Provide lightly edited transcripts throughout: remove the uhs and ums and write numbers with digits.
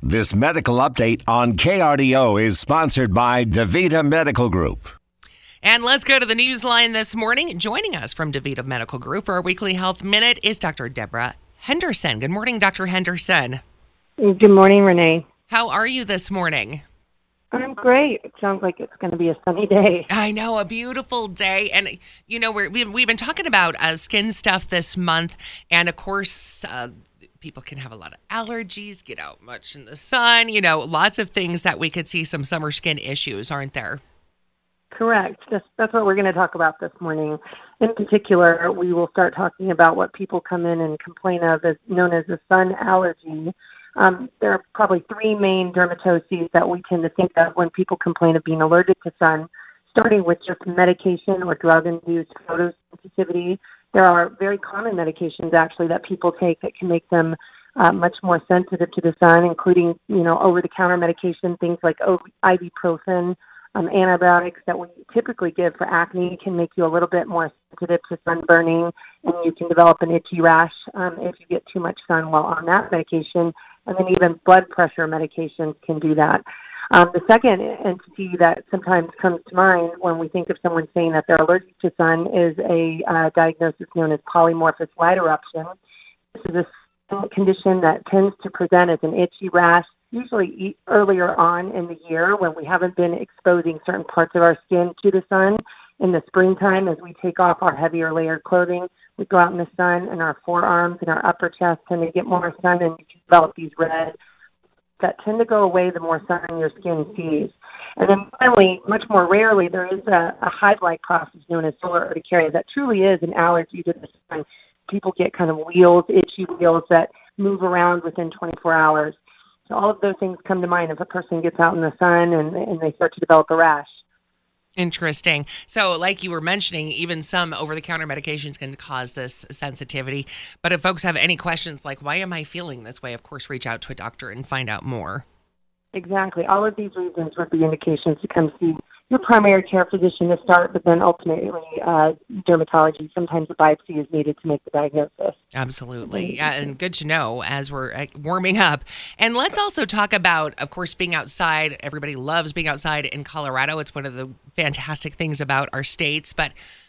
This medical update on KRDO is sponsored by DaVita Medical Group. And let's go to the news line this morning. Joining us from DaVita Medical Group for our weekly health minute is Dr. Deborah Henderson. Good morning, Dr. Henderson. Good morning, Renee. How are you this morning? I'm great. It sounds like it's going to be a sunny day. I know, a beautiful day. And, you know, we've been talking about skin stuff this month. And, of course, people can have a lot of allergies, get out much in the sun, lots of things that we could see some summer skin issues, aren't there? Correct. That's what we're going to talk about this morning. In particular, we will start talking about what people come in and complain of as known as a sun allergy. There are probably three main dermatoses that we tend to think of when people complain of being allergic to sun, starting with just medication or drug-induced photosensitivity. There are very common medications, actually, that people take that can make them much more sensitive to the sun, including, over-the-counter medication, things like ibuprofen, antibiotics that we typically give for acne can make you a little bit more sensitive to sunburning, and you can develop an itchy rash if you get too much sun while on that medication. And then even blood pressure medications can do that. The second entity that sometimes comes to mind when we think of someone saying that they're allergic to sun is a diagnosis known as polymorphous light eruption. This is a condition that tends to present as an itchy rash, usually earlier on in the year when we haven't been exposing certain parts of our skin to the sun. In the springtime, as we take off our heavier layered clothing, we go out in the sun, and our forearms and our upper chest tend to get more sun, and you can develop these red that tend to go away the more sun your skin sees. And then finally, much more rarely, there is a hive-like process known as solar urticaria that truly is an allergy to the sun. People get kind of itchy wheals that move around within 24 hours. So all of those things come to mind if a person gets out in the sun and they start to develop a rash. Interesting. So like you were mentioning, even some over-the-counter medications can cause this sensitivity. But if folks have any questions like, why am I feeling this way? Of course, reach out to a doctor and find out more. Exactly. All of these reasons would be indications to come see your primary care physician to start, but then ultimately dermatology. Sometimes a biopsy is needed to make the diagnosis. Absolutely. Yeah, and good to know as we're warming up. And let's also talk about, of course, being outside. Everybody loves being outside in Colorado. It's one of the fantastic things about our state, but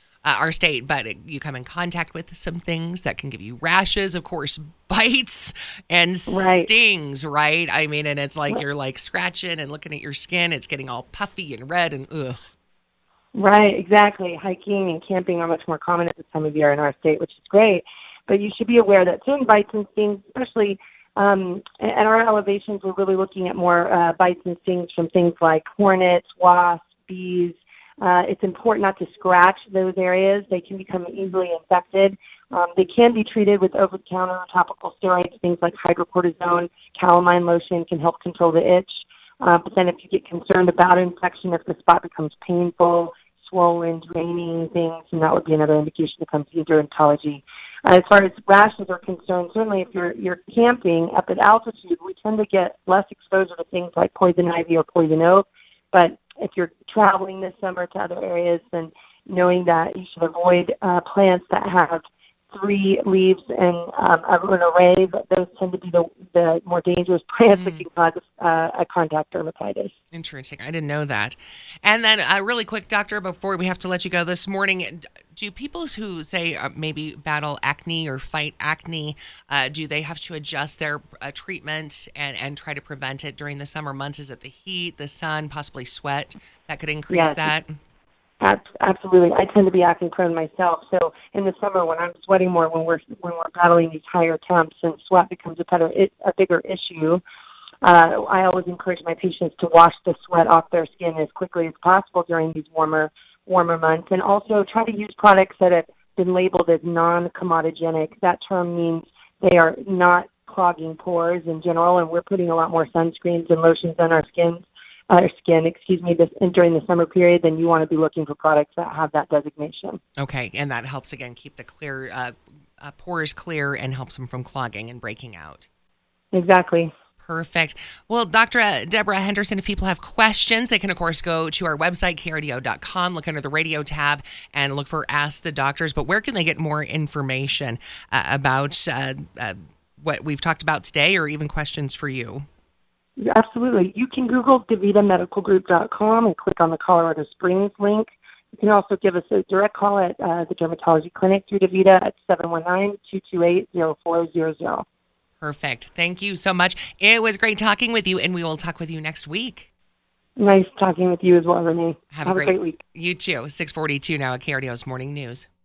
you come in contact with some things that can give you rashes, of course, bites and stings, right? I mean, and it's like you're like scratching and looking at your skin. It's getting all puffy and red and ugh. Right, exactly. Hiking and camping are much more common at this time of year in our state, which is great. But you should be aware that certain bites and stings, especially at our elevations, we're really looking at more bites and stings from things like hornets, wasps, bees. It's important not to scratch those areas. They can become easily infected. They can be treated with over-the-counter topical steroids, things like hydrocortisone, calamine lotion can help control the itch. But then if you get concerned about infection, if the spot becomes painful, swollen, draining things, and that would be another indication to come to dermatology. As far as rashes are concerned, certainly if you're camping up at altitude, we tend to get less exposure to things like poison ivy or poison oak. But if you're traveling this summer to other areas, then knowing that you should avoid plants that have 3 leaves and an array, but those tend to be the more dangerous plants that can cause a contact dermatitis. Interesting. I didn't know that. And then really quick, doctor, before we have to let you go this morning, do people who say maybe battle acne or fight acne, do they have to adjust their treatment and try to prevent it during the summer months? Is it the heat, the sun, possibly sweat that could increase that? Absolutely. I tend to be acne prone myself. So in the summer when I'm sweating more, when we're battling these higher temps and sweat becomes a bigger issue, I always encourage my patients to wash the sweat off their skin as quickly as possible during these warmer months, and also try to use products that have been labeled as non-comedogenic. That term means they are not clogging pores in general, and we're putting a lot more sunscreens and lotions on our skin, during the summer period, then you want to be looking for products that have that designation. Okay, and that helps, again, keep the clear pores clear and helps them from clogging and breaking out. Exactly. Perfect. Well, Dr. Deborah Henderson, if people have questions, they can, of course, go to our website, krdo.com, look under the radio tab, and look for Ask the Doctors. But where can they get more information about what we've talked about today, or even questions for you? Absolutely. You can Google DaVitaMedicalGroup.com and click on the Colorado Springs link. You can also give us a direct call at the dermatology clinic through DaVita at 719-228-0400. Perfect. Thank you so much. It was great talking with you, and we will talk with you next week. Nice talking with you as well, Renee. Have a great week. You too. 6:42 now at KRDO's Morning News.